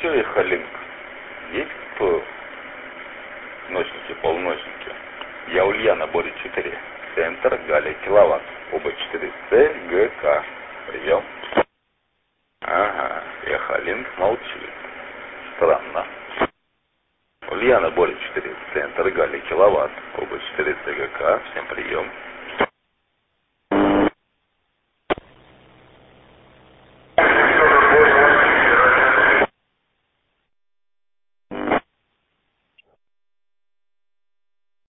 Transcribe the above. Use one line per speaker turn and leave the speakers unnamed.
все, Эхалинг. Есть кто? Ночники, полуночники. Я Ульяна, Боря 4. Центр, Галя, киловатт. Оба 4. ЦГК. Прием. Ага, Эхалинг молчит. Странно. Ульяна, Боря 4. Центр, Галя, киловатт. Оба 4. ЦГК. Всем прием.